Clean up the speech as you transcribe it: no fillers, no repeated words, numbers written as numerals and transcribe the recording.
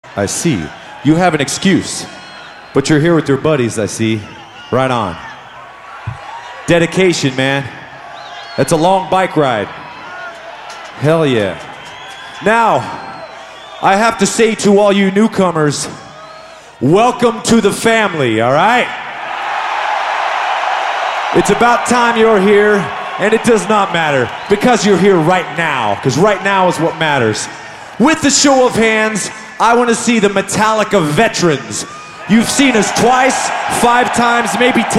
I see. You have an excuse. But you're here with your buddies, I see. Right on. Dedication, man. That's a long bike ride. Hell yeah. Now, I have to say to all you newcomers, welcome to the family, all right? It's about time you're here, and it does not matter because you're here right now, because right now is what matters. With the show of hands, I want to see the Metallica veterans. You've seen us twice, 5 times, maybe 10